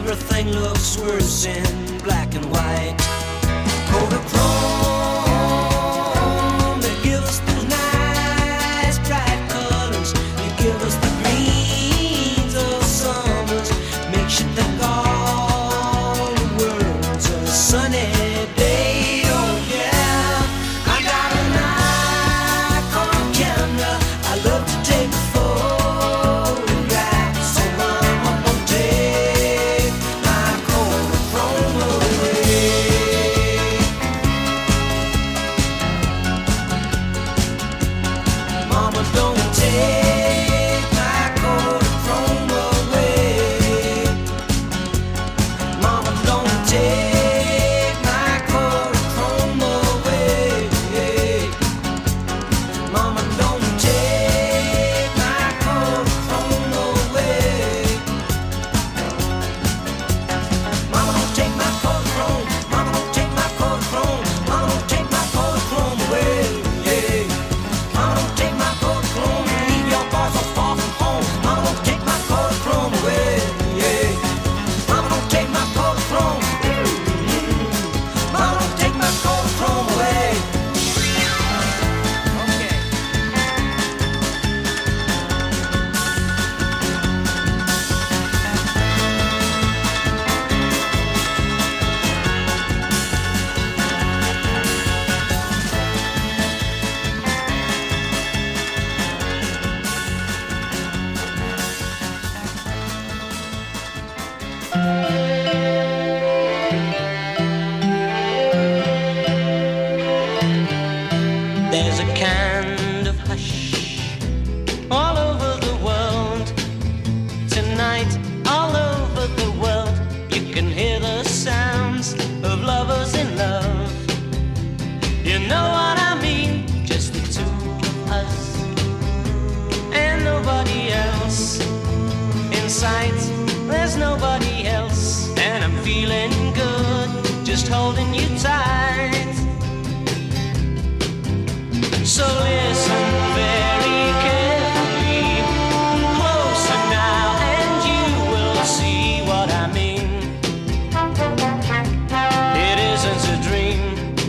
everything looks worse in black and white. Kodachrome, they give us those nice bright colors. They give us the greens of summers. Makes you think all the world's a sunny day. Oh yeah, I got a Nikon camera. I love to take photographs. So mama, don't take my Kodachrome away. Mama, don't take my Kodachrome away. Mama, don't take my Kodachrome away. Mama, don't take my Kodachrome away. Mama, don't take my Kodachrome. Mama, don't take my Kodachrome. Mama, don't take my Kodachrome away. Mama, don't take my Kodachrome. Leave your boy so far from home. Mama, don't take my Kodachrome away. Mama, don't take my Kodachrome. Mama, don't take my Kodachrome away. Okay. There's a kind of hush all over the world. Tonight, all over the world, you can hear the sounds of lovers in love. You know what I mean? Just the two of us and nobody else. In sight, there's nobody else. And I'm feeling good, just holding you tight. So listen very carefully, closer now, and you will see what I mean. It isn't a dream.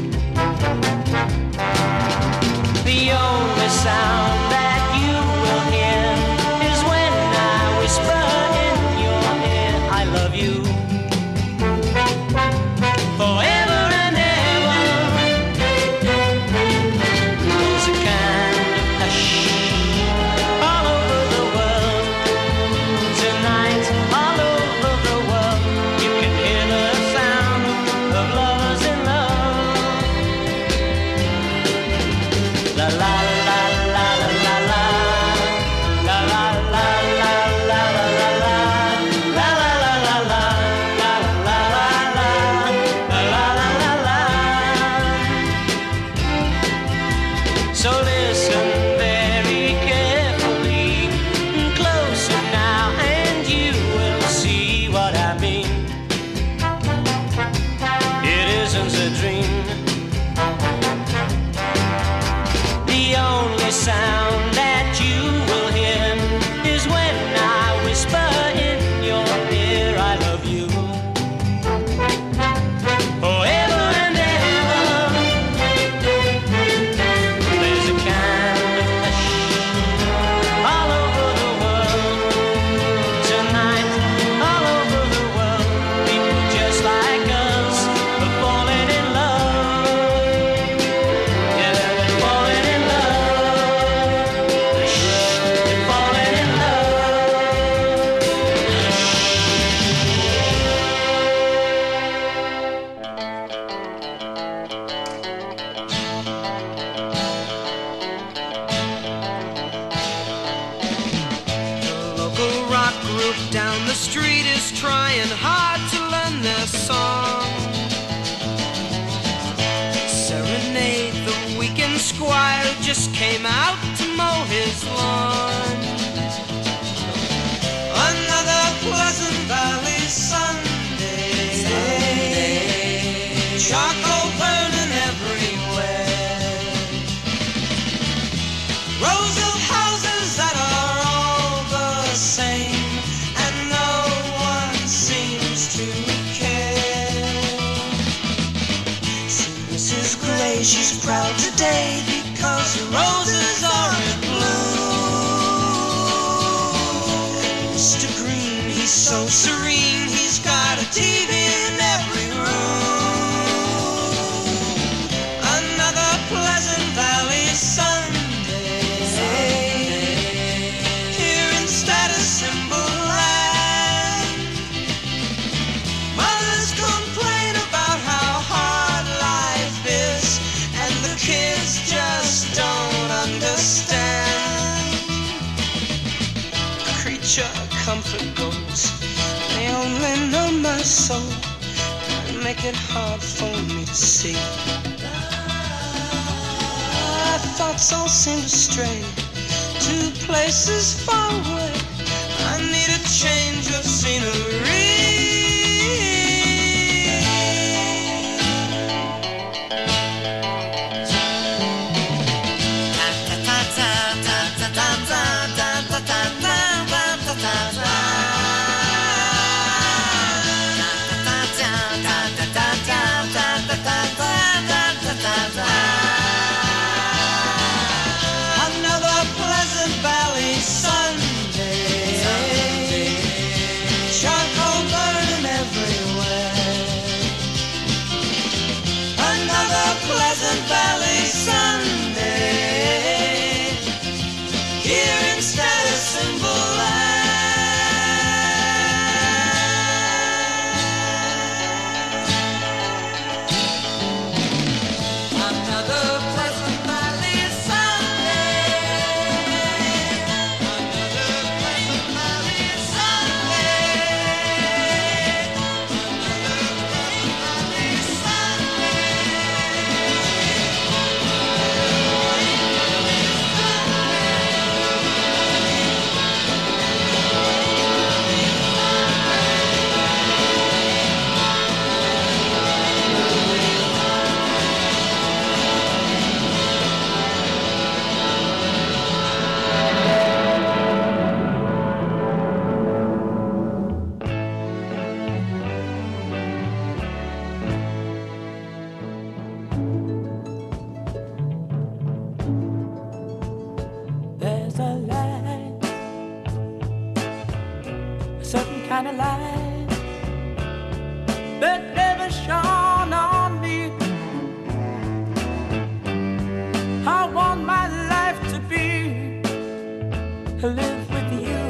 The only sound that you will hear is when I whisper in your ear, I love you forever and ever. There's a kind of hush all over the world. Tonight, all over the world, you can hear the sound of lovers in love. La la la la la la la. La la la la la la la la. La la la la la. La la la la. La la la la. So listen very carefully, closer now, and you will see what I mean. It isn't a dream. The only sound that you will hear is when I whisper in your ear, I love you forever and ever. There's a kind of hush all over the world. Tonight, all over the world, people just like us are falling in love. Yeah, they're falling in love. They're falling in love. The local rock group down the street is trying hard to learn their song. Serenade the weekend squire who just came out to mow his lawn. Another Pleasant Valley Sunday. Charcoal burning everywhere. Rows of houses that are all the same, and no one seems Mr. Green, he's so serene, he's got a TV in every room. Another Pleasant Valley Sunday, here in Status Symbol Land. Mothers complain about how hard life is, and the kids just don't understand. Creature comfort goes, they only know my soul and make it hard for me to see. My thoughts all seem to stray to places far away. I need a change of scenery. Another Pleasant Valley Sunday, charcoal burning everywhere. Another Pleasant Valley Sunday, here in Status Symbol Land. Another Pleasant Valley Sunday, another Pleasant Valley Sunday, another Pleasant There's a light, a certain kind of light that never shone on me. I want my life to be to live with you,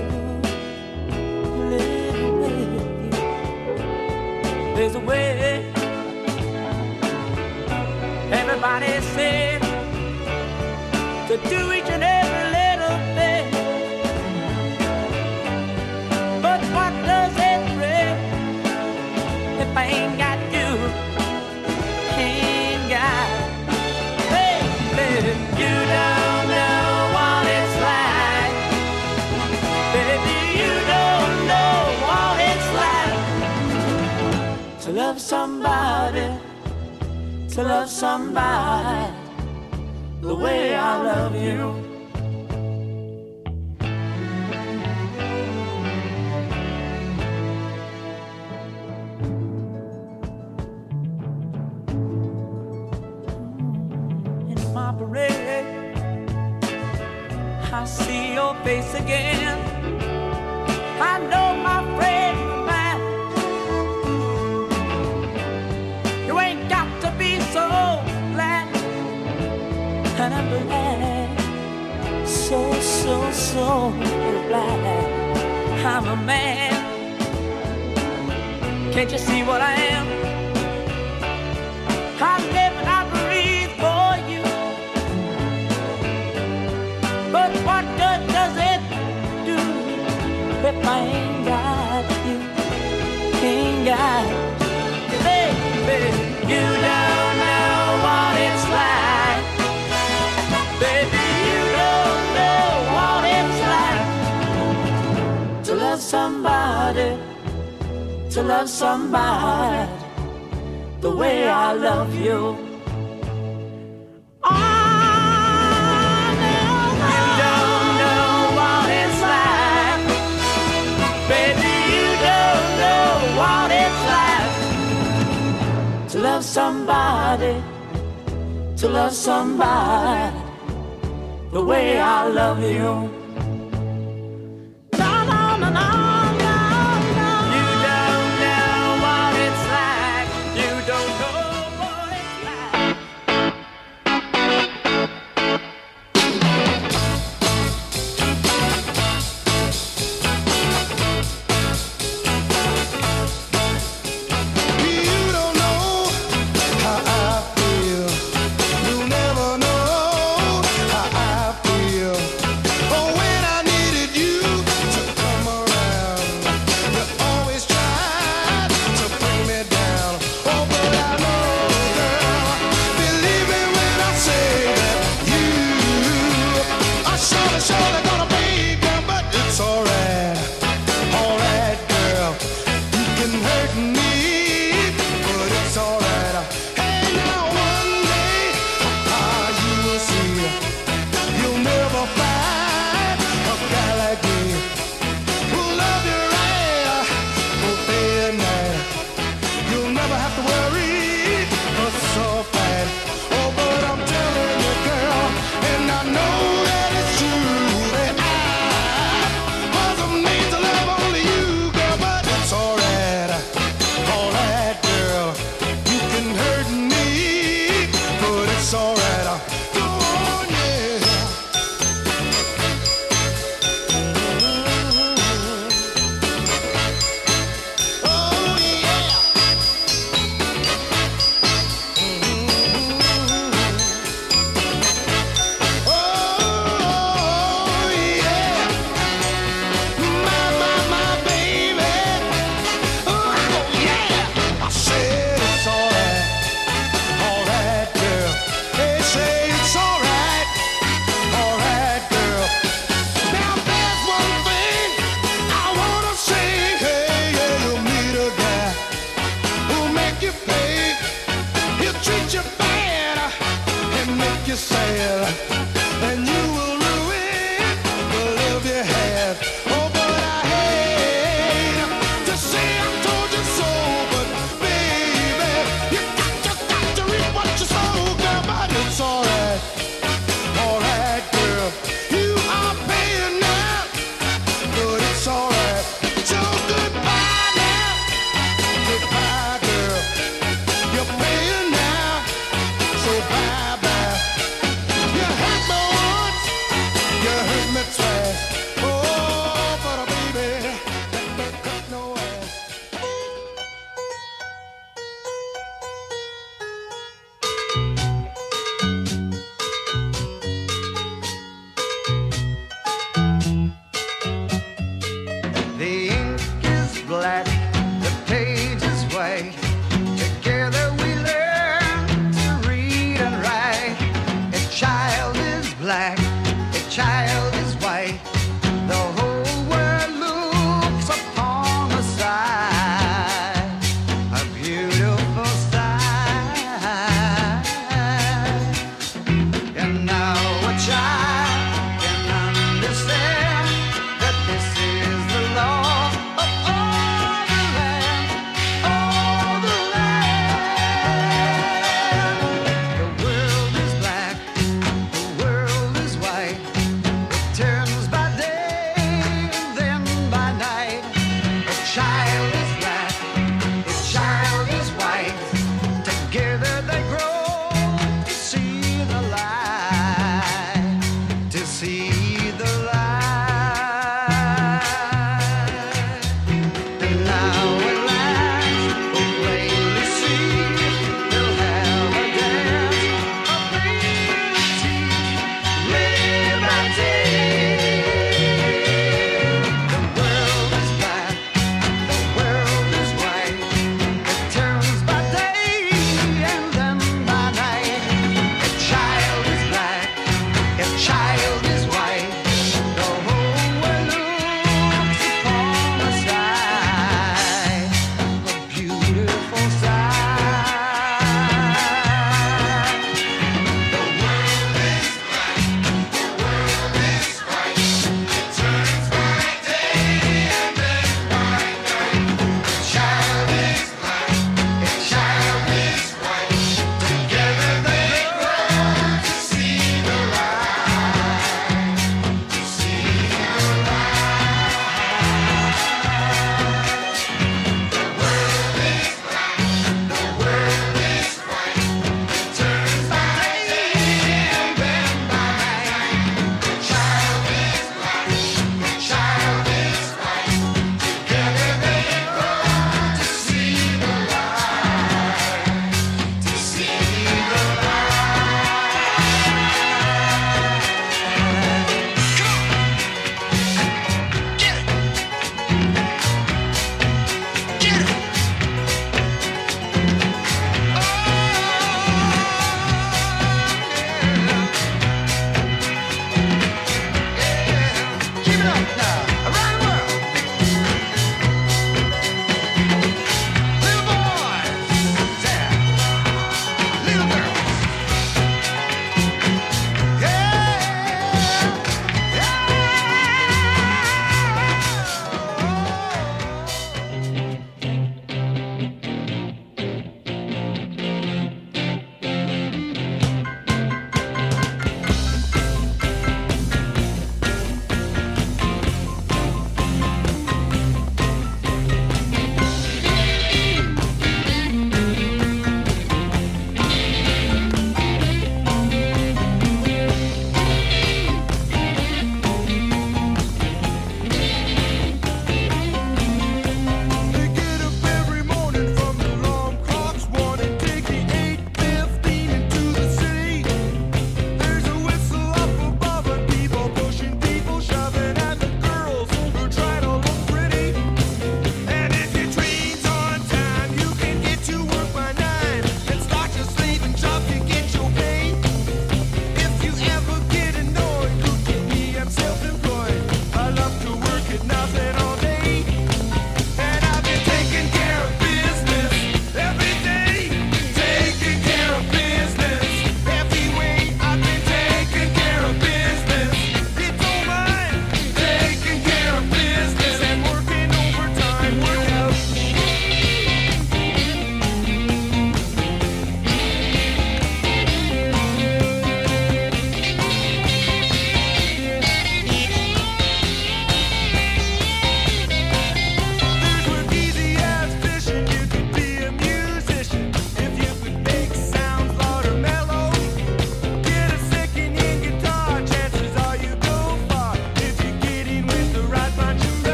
live with you. There's a way, everybody says, to do each and every little thing. But what does it bring if I ain't got you? Ain't got, baby, you don't know what it's like. Baby, you don't know what it's like to love somebody, to love somebody the way I love you. In my parade, I see your face again. I know my friend of mine. You ain't got to be so glad. And I'm glad, so glad I'm a man. Can't you see what I am? I live and I breathe for you. But what good does it do if I ain't got you? Ain't got you, baby. You don't know what it's like. Baby, you don't know what it's like to love somebody, to love somebody the way I love you. Oh, no, you don't know what it's like. Baby, you don't know what it's like to love somebody, to love somebody the way I love you. No, no, no, no. will, and you will ruin the love you had. Oh, but I hate to say I told you so, but baby, you got to reap what you sow, girl. But it's alright, girl. You are paying now, but it's alright. So goodbye now, goodbye, girl. You're paying now, so bye bye. You hurt me once, you hurt me twice. Oh, but baby, that don't cut no ass. The ink is black, the page is white. Together we learn to read and write. A child is black, a child is white. The whole world looks upon the sight, a beautiful sight. And now a child can understand that this is the law of all the land, all the land. The world is black, the world is white. It turns by day and then by night. A child is black, a child is white. Together they grow to see the light, to see the light. And now at last we plainly see they'll have a dance of liberty, liberty. The world is black, the world is white. It turns by day and then by night. A child is black, a child is white. The whole world looks upon the side, a beautiful sight. The world is black, the world is white. It turns by day and then by night. A child is black, a child is white. Together they grow to see the light, to see the light. The world is black, the world is white. It turns by day and then by night. The child is black, the child is white. Together they grow to see the light, to see the Keep it up now, around the world. Little boys, yeah, little girls,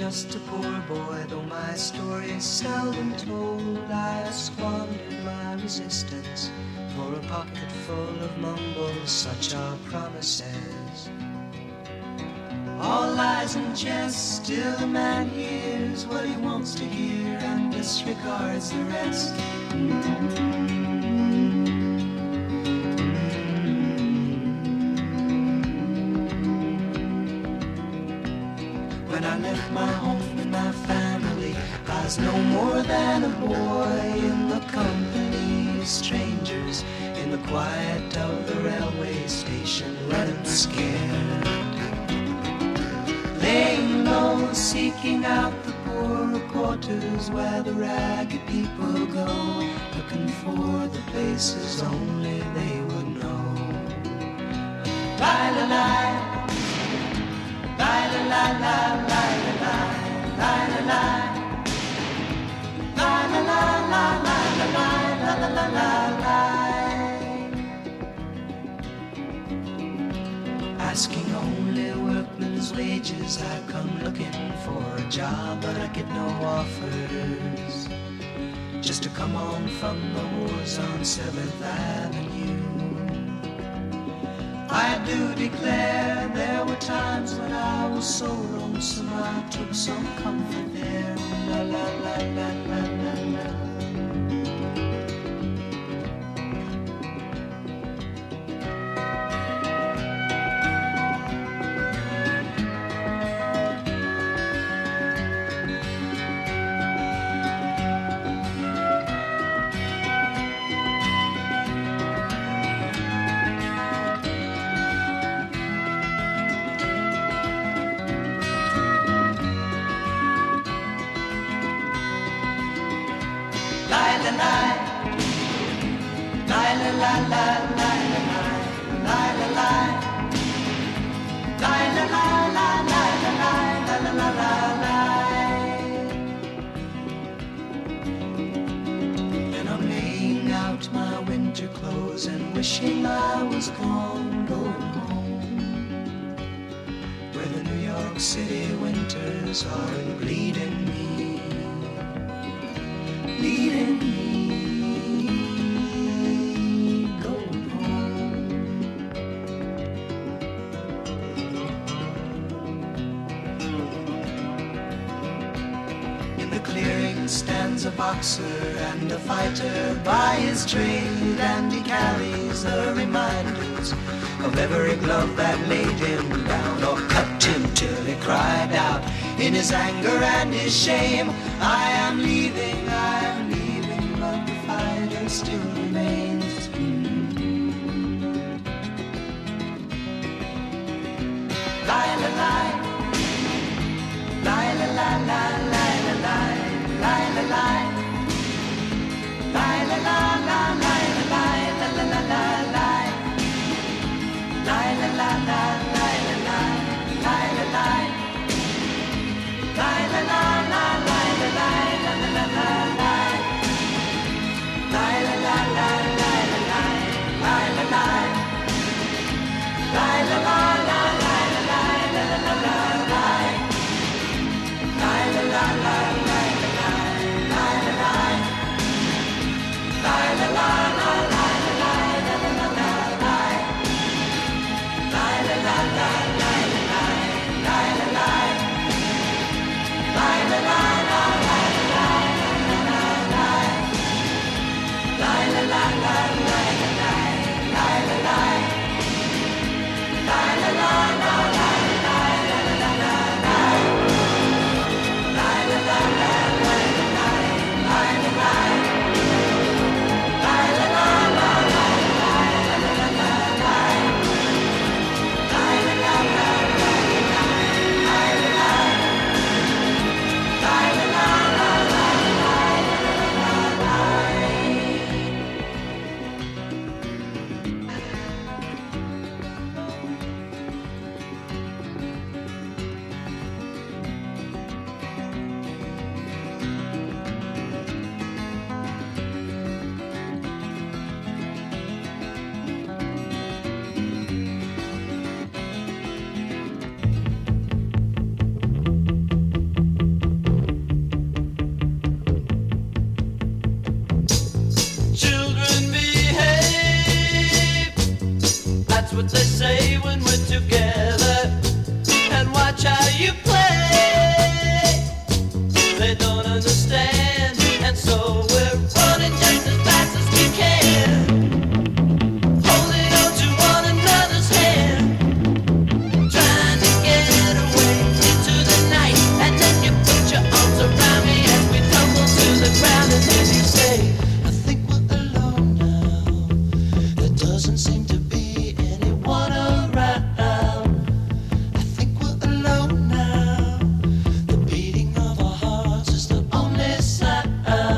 just a poor boy, though my story is seldom told. I squandered my resistance for a pocket full of mumbles, such are promises. All lies and jest, still a man hears what he wants to hear and disregards the rest. When I left my home and my family, I was no more than a boy in the company of strangers, in the quiet of the railway station, running scared. Laying low, seeking out the poorer quarters where the ragged people go, looking for the places only they would know. La la la. La la la la la la la la la la la la la la la la la. Asking only workmen's wages, I come looking for a job, but I get no offers. Just to come on from the wars on 7th Avenue. I do declare there were times when I was so lonesome I took some comfort there. La la la la la la la. And I'm laying out my winter clothes and wishing I was gone, going home, where the New York City winters are bleeding me, leading me. Stands a boxer and a fighter by his trade, and he carries the reminders of every glove that laid him down or cut him till he cried out in his anger and his shame, I am leaving, but the fighter still remains. La la la, la la la la la la la. La la la, la la la la la la la la la la la, la la la la la la la la la, la la la la la la la la la la, la la la la la. what they say when we're together. And watch how you play. They don't understand, and so we're running just as fast as we can. Holding on to one another's hand, trying to get away into the night. And then you put your arms around me as we tumble to the ground. And then you say, I think we're alone now. There doesn't seem to be anyone around. I think we're alone now. The beating of our hearts is the only sound.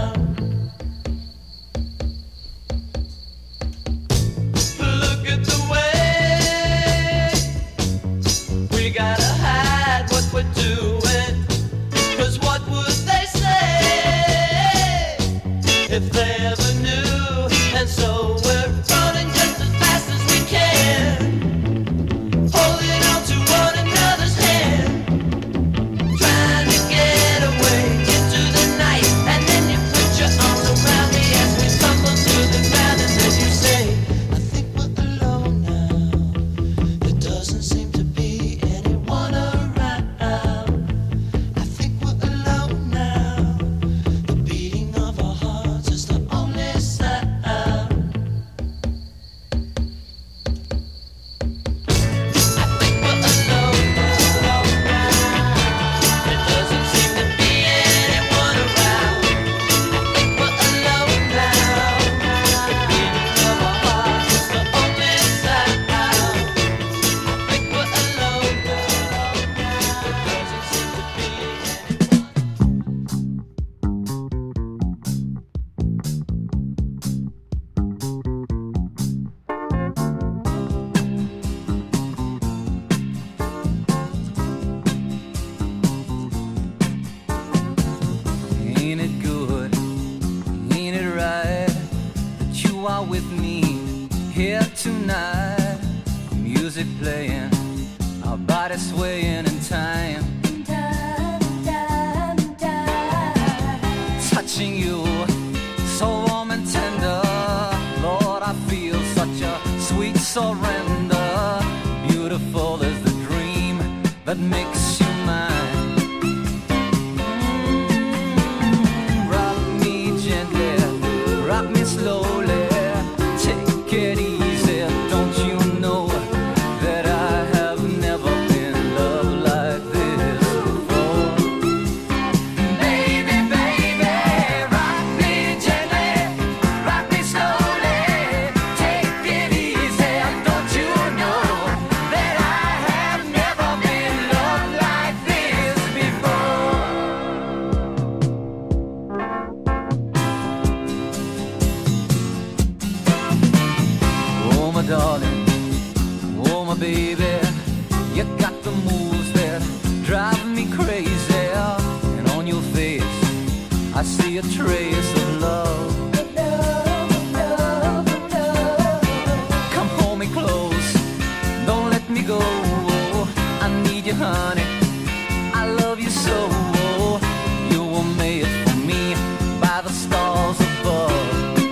Look at the way we gotta hide what we're doing. 'Cause what would they say if they ever knew? And so we're running just as fast as we can, holding on to one another's hand, trying to get away into the night. And then you put your arms around me as we tumble to the ground. And then you say, I think we're alone now. There doesn't seem to be anyone around. I think we're alone now. The beating of our hearts is the only sound. I think we're alone now. There doesn't seem to be anyone around. I think we're alone now. The beating of our hearts is the only sound. I think we're alone now. There doesn't seem to be anyone. Ain't it good? Ain't it right that you are with me here tonight? Music playing, our bodies swaying in time. Touching you, so warm and tender. Lord, I feel such a sweet surrender. Beautiful is the dream that makes you mine. Rock me gently, rock me slowly, take it easy. Don't you know that I have never been loved like this before? Baby, baby, rock me gently, rock me slowly, take it easy. Don't you know that I have never been loved like this before? Oh my darling, oh my baby, you got the moves that drive me crazy. And on your face, I see a trace of love. Come hold me close, don't let me go. I need you, honey, I love you so. You were made for me by the stars above.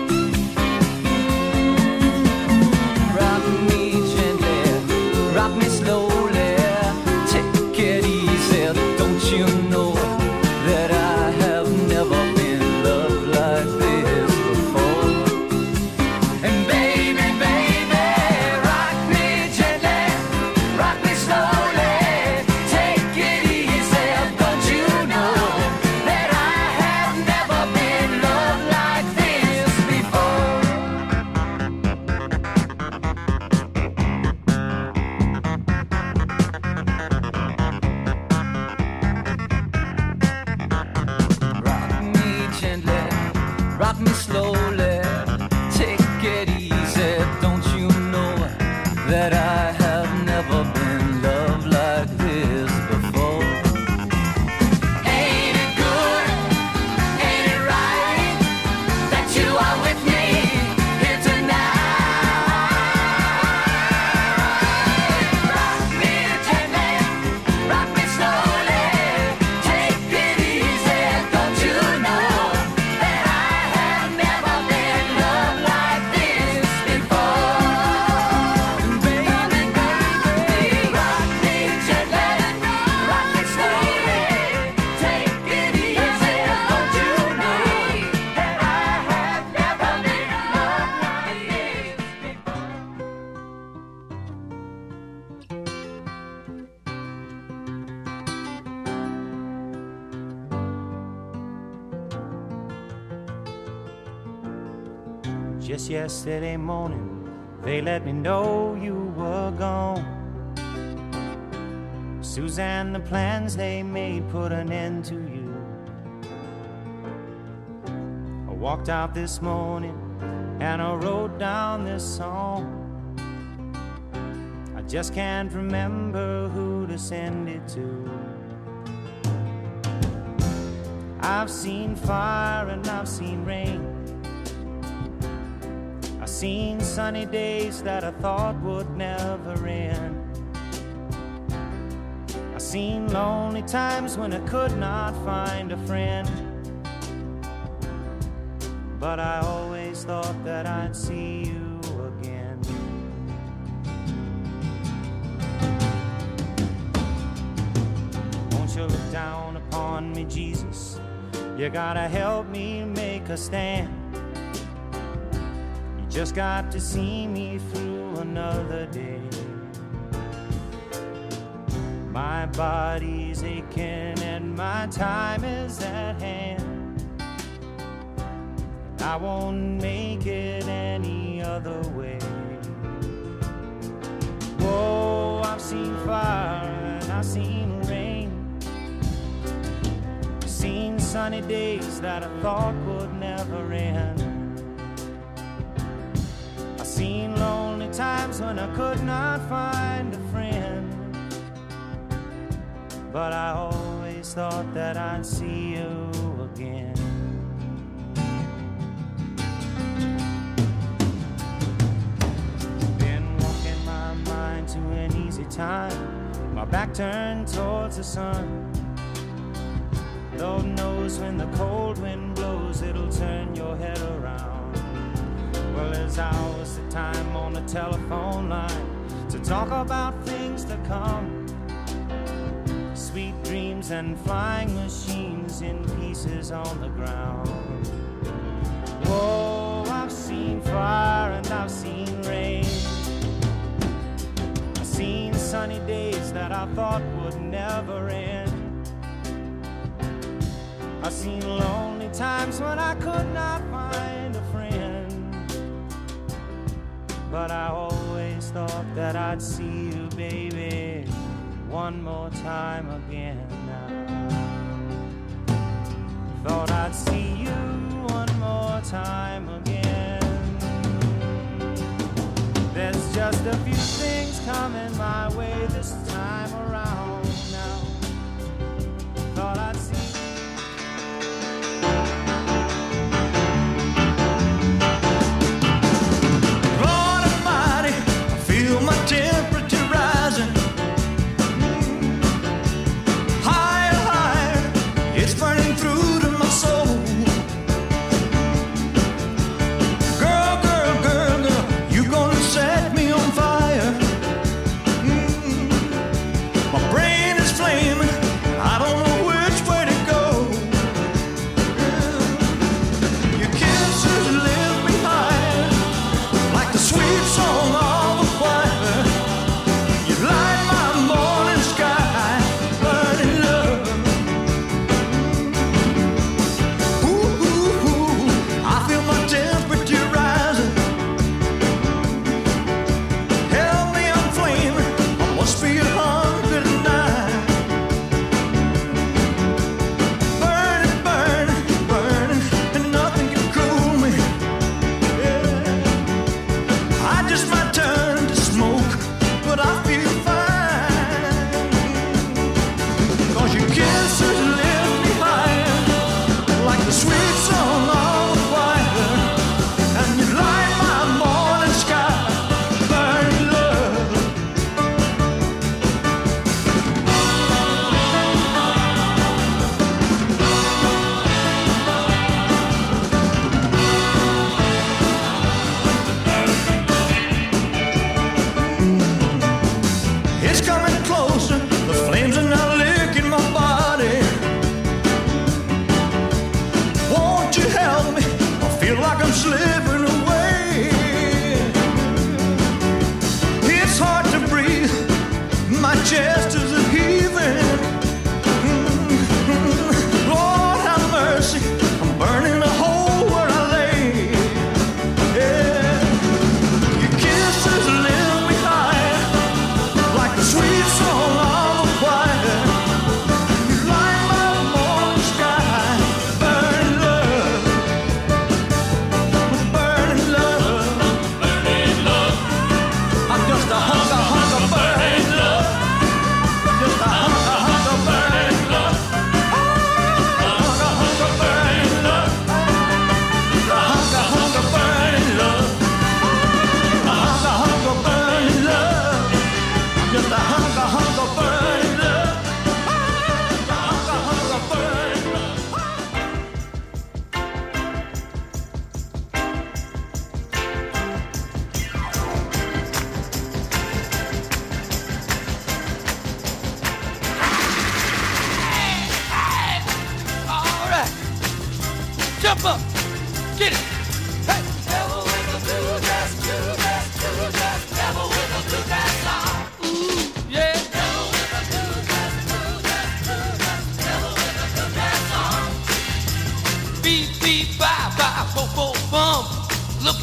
Rock me gently, rock me slowly, take it easy. Don't you know that I have never been loved like this before? And baby, baby, rock me gently, rock me slowly, Just yesterday morning, they let me know you were gone. Suzanne, the plans they made put an end to you. I walked out this morning and I wrote down this song. I just can't remember who to send it to. I've seen fire and I've seen rain. I've seen sunny days that I thought would never end. I've seen lonely times when I could not find a friend. But I always thought that I'd see you again. Won't you look down upon me, Jesus? You gotta help me make a stand. You just got to see me through another day. My body's aching and my time is at hand. I won't make it any other way. Whoa, I've seen fire and I've seen rain. Seen sunny days that I thought would never end. I've seen lonely times when I could not find a friend. But I always thought that I'd see you again. Been walking my mind to an easy time, my back turned towards the sun. Lord knows when the cold wind blows, it'll turn your head around. Well, there's hours of time on the telephone line to talk about things to come. Sweet dreams and flying machines in pieces on the ground. Whoa, I've seen fire and I've seen rain. I've seen sunny days that I thought would never end. I've seen lonely times when I could not find a friend. But I always thought that I'd see you, baby, one more time again now. Thought I'd see you one more time again. There's just a few things coming my way this time around now. Thought I'd see my temperature rising higher, higher. It's burning through to my soul. Girl, girl, girl, girl, you gonna set me on fire. My brain is flaming, I don't know which way to go. Your kisses live behind like the sweet song of the choir. Light my morning sky, burning love. Ooh, ooh, ooh, I feel my temperature rising. Help me, I'm flaming, I must be 109. Burning, burning, burning, and nothing can cool me. Yeah. I just might turn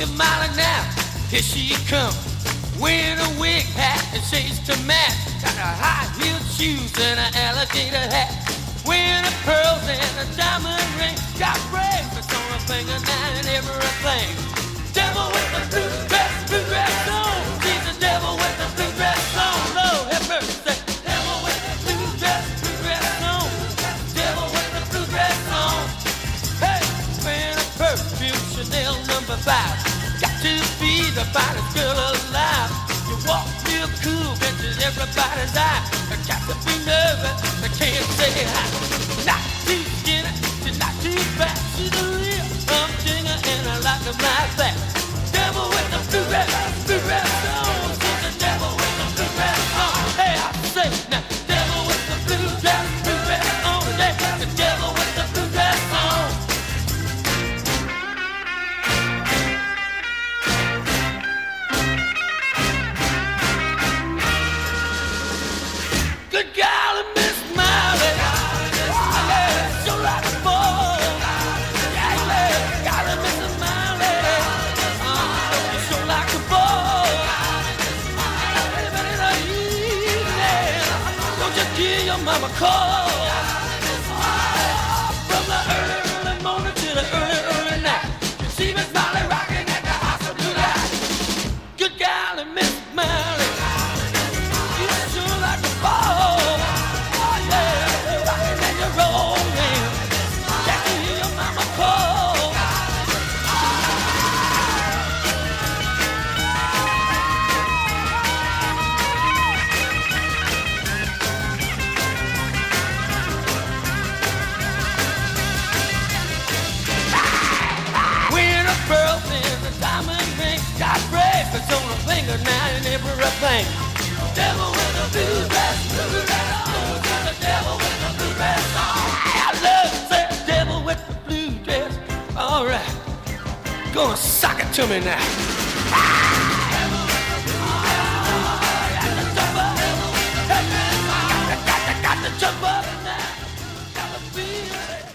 looking Molly now. Here she comes, wearing a wig hat and shades to match. Got her high-heeled shoes and an alligator hat. Wearing her pearls and a diamond ring. Got bracelets on her finger now and everything. Devil with the blue dress on. She's the devil with the blue dress on. Lord have mercy. Devil with the blue dress on. Devil with the blue dress on. Hey, wearing a perfume Chanel number 5. Got to be the finest girl alive. You walk real cool, catches everybody's eye. I got to be nervous, I can't say hi. Not too skinny, she's not too fat. She's a real humdinger and I like her like that. Devil with the blue dress on. She's the devil with the blue dress on. Hey, I say now, devil with the blue dress on. Yeah, the devil with the blue dress on. Good golly, Miss Molly. Oh, yeah, sure like a ball. Yeah, yeah, golly, Miss Molly. You sure like a ball. Anybody in the evening, don't you give your mama a call. From the early morning to the early night, you see Miss Molly rocking at the house of blue light. Good golly, Miss Molly. You sure like a ball. Oh yeah, you're rocking and you're rolling. Can't you hear your mama call? Wearing a pearl and a diamond ring. Got bracelets on her finger now and everything. Devil with a blue dress on. The devil with the blue dress on. I love that devil with the blue dress. All right, go and sock it to me now. Got to jump up now. Got to feel it.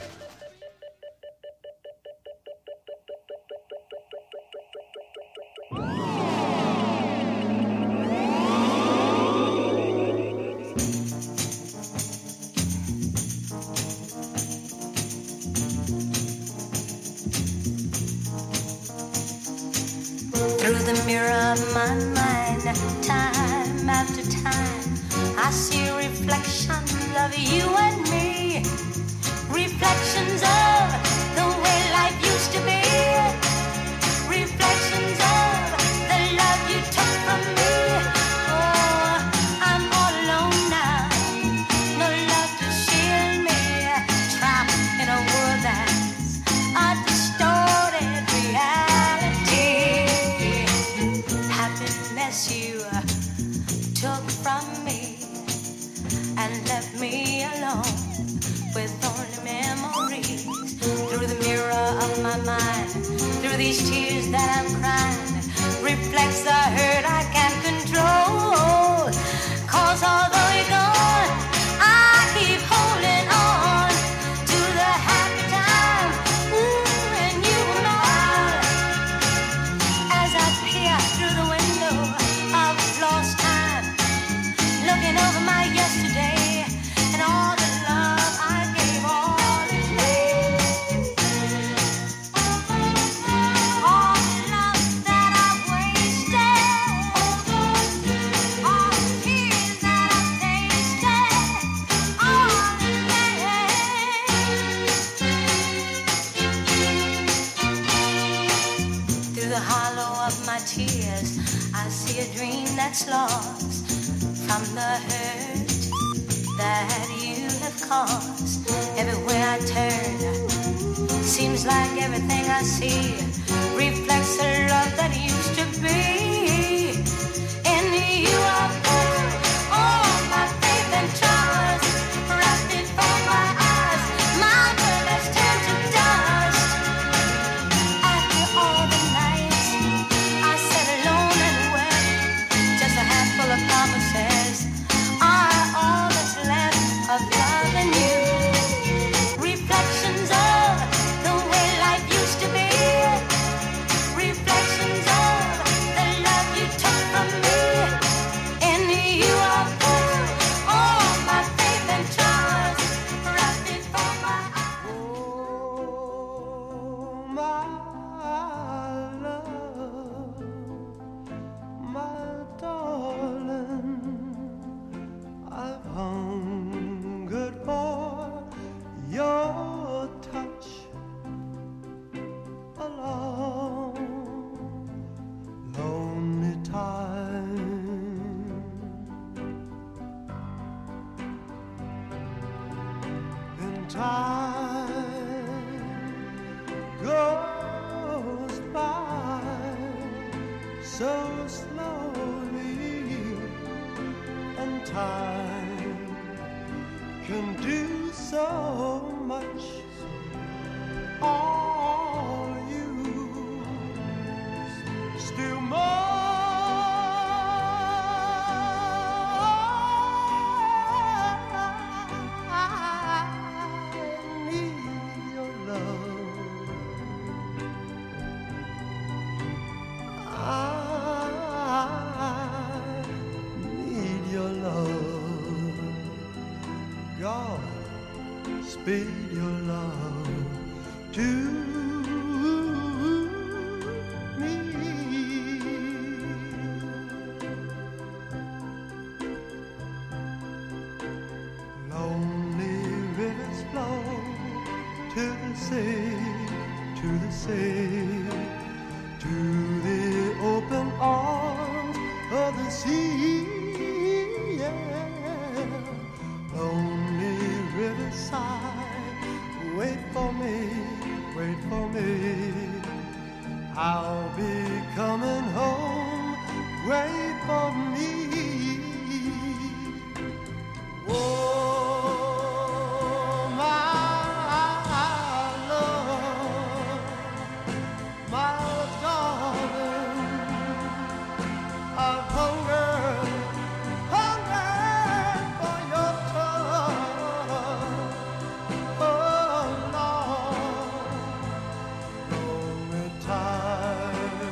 Through the mirror of my mind, time after time, I see reflections of you and me. Reflections of the way life used to be. Reflections of the love you took from me. Oh, I'm all alone now. No love to shield me. Trapped in a world that's a distorted reality. Happiness you took from me and left me alone with only memories. Through the mirror of my mind, through these tears that I'm crying, reflects the hurt I can't control. 'Cause although you're gone, I keep holding on to the happy time when you were mine. As I peer through the window of lost time, looking over my yesterday and all the love I gave all in vain. All the love that I wasted, all the tears that I tasted, all in vain. Through the hollow of my tears, I see a dream that's lost from the hurt that you have caused. Everywhere I turn, seems like everything I see reflects the love that used to be. In you I put all my faith and trust, right before my eyes, my world has turned to dust. After all the nights I sat alone and wept, just a handful of promises are all that's left of loving you. Reflections of the way life used to be. Reflections slowly, and time can do so much. All you still more. God, speed your love to me. Lonely rivers flow to the sea, to the sea, to the open arms of the sea. Yeah. Lonely riverside, wait for me, wait for me. I'll be coming home, wait for me. Oh, my love, my darling, I've hungered for your touch. Oh, Lord, lonely time.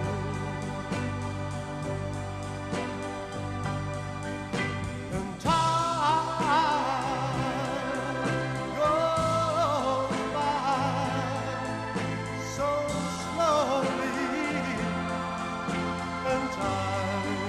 And time goes by so slowly, and time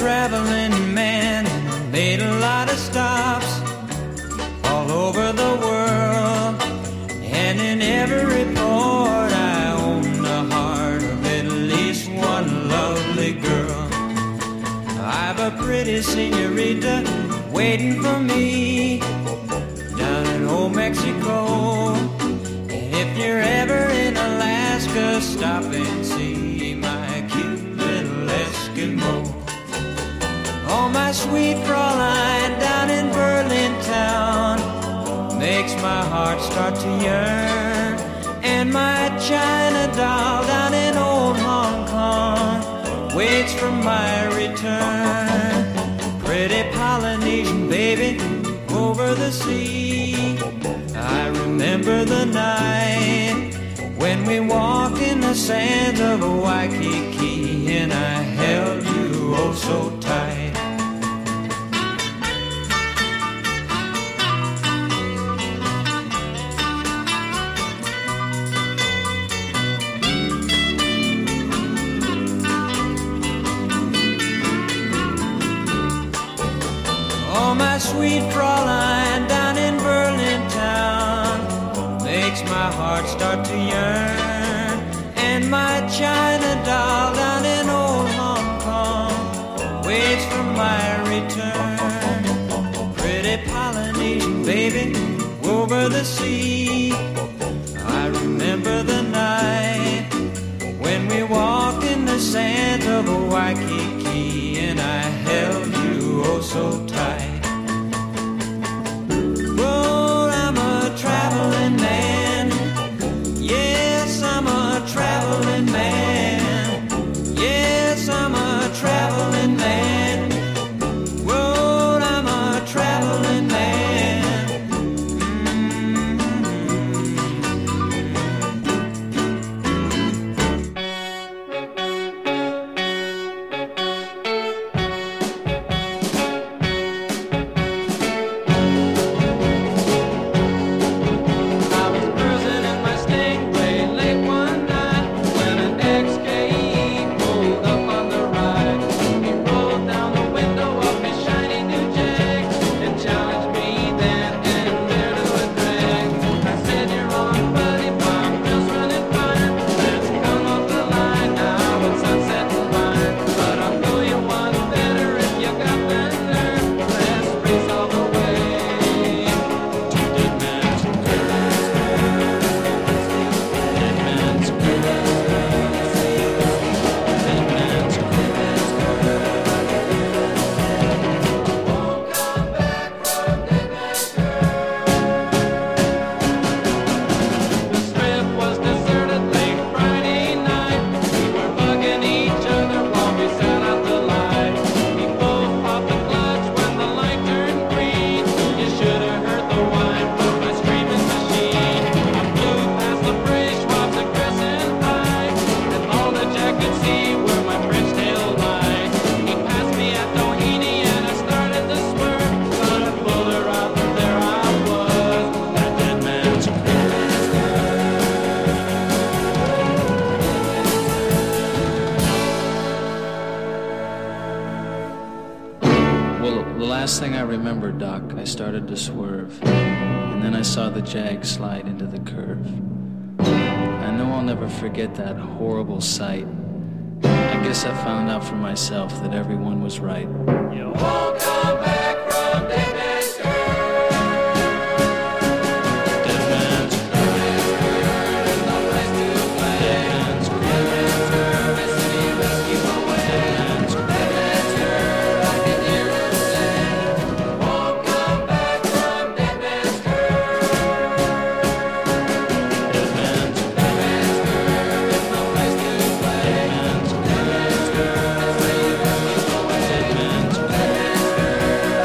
traveling man, made a lot of stops all over the world, and in every port I own the heart of at least one lovely girl. I've a pretty senorita waiting for me down in old Mexico. And if you're ever in Alaska, stop and see my cute little Eskimo. Oh, my sweet Fraulein down in Berlin town makes my heart start to yearn. And my China doll down in old Hong Kong waits for my return. Pretty Polynesian baby over the sea, I remember the night when we walked in the sands of Waikiki, and I held you oh so tight. Oh, my sweet Fraulein down in Berlin town makes my heart start to yearn. And my China doll down in old Hong Kong waits for my return. Pretty Polynesian baby over the sea, I remember the night when we walked in the sands of Waikiki, and I held you oh so tight. Well, I'm a traveling man. Yes, I'm a traveling man. Yes, I'm a traveling man. Well, I'm a traveling man. Thing I remember, Doc, I started to swerve, and then I saw the Jag slide into the curve. I know I'll never forget that horrible sight. I guess I found out for myself that everyone was right. You won't come back from Dead Man's Curve. Dead Man's Curve is no place to play. Dead Man's Curve is city rescue away. Dead Man's Curve, Dead Man's Curve, I can hear him say. Dead Man's Curve.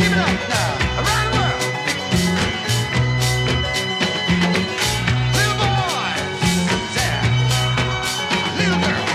Keep it up now. Around the world. Little boys, there. Little girls.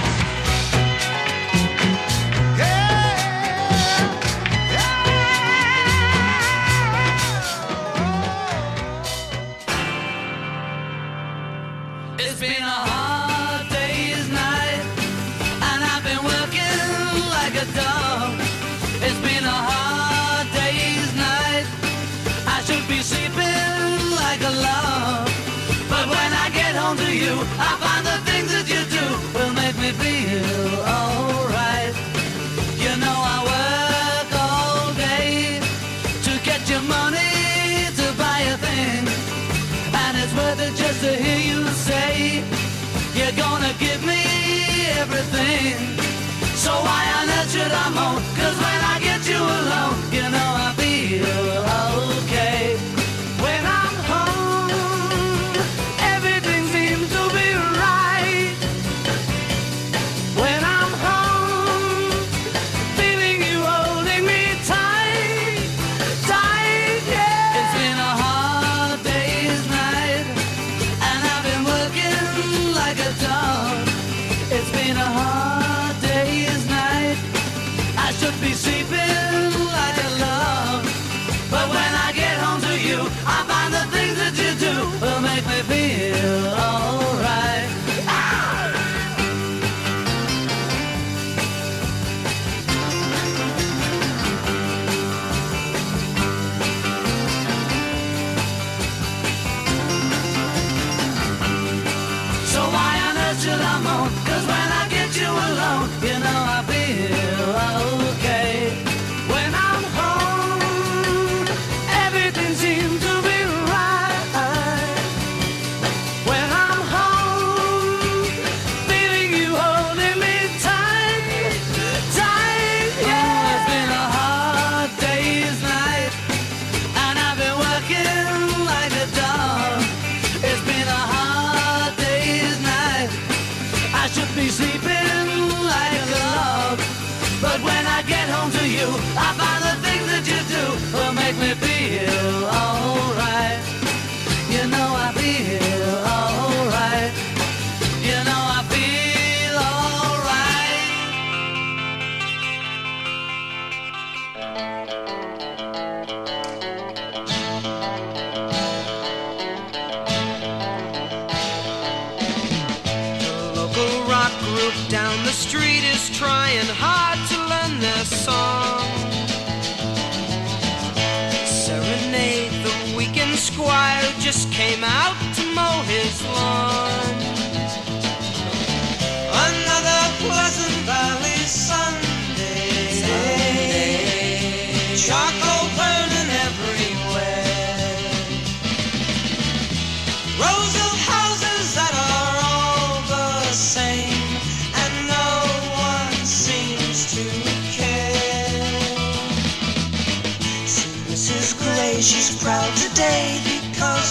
It's been a hard day's night, and I've been working like a dog. It's been a hard day's night. I should be sleeping like a log. But when I get home to you, I find the things that you do will make me feel alright. You know I work all day to get your money to buy a thing, and it's worth it just to hear you say you're gonna give me everything. So why on earth should I moan? 'Cause when I get you alone, you know I feel okay. When I'm home, everything seems to be right. When I'm home, feeling you holding me tight, tight, yeah. It's been a hard day's night, and I've been working like a dog. It's been a hard day's night. I should be sleeping like a log. But when I get home to you, I find the things that you do will make me feel alright. So why on earth should I moan? 'Cause when I get you alone, you know I feel okay. When I'm home, everything seems to be right. When I'm home, feeling you holding me tight, tight, yeah. It's been a hard day's night, and I've been working like a dog. It's been a hard day's night. I should be sleeping like a log. But when I get home to you, I find the things that you do will make me feel alright. You know I feel alright. You know I feel alright. The local rock group down the street is trying hard to learn their song. Serenade the weekend squire who just came out to mow his lawn. Another Pleasant Valley Sunday. Charcoal burning everywhere. Rows of houses that are all the same, and no one seems to care. See Mrs. Gray, she's proud today because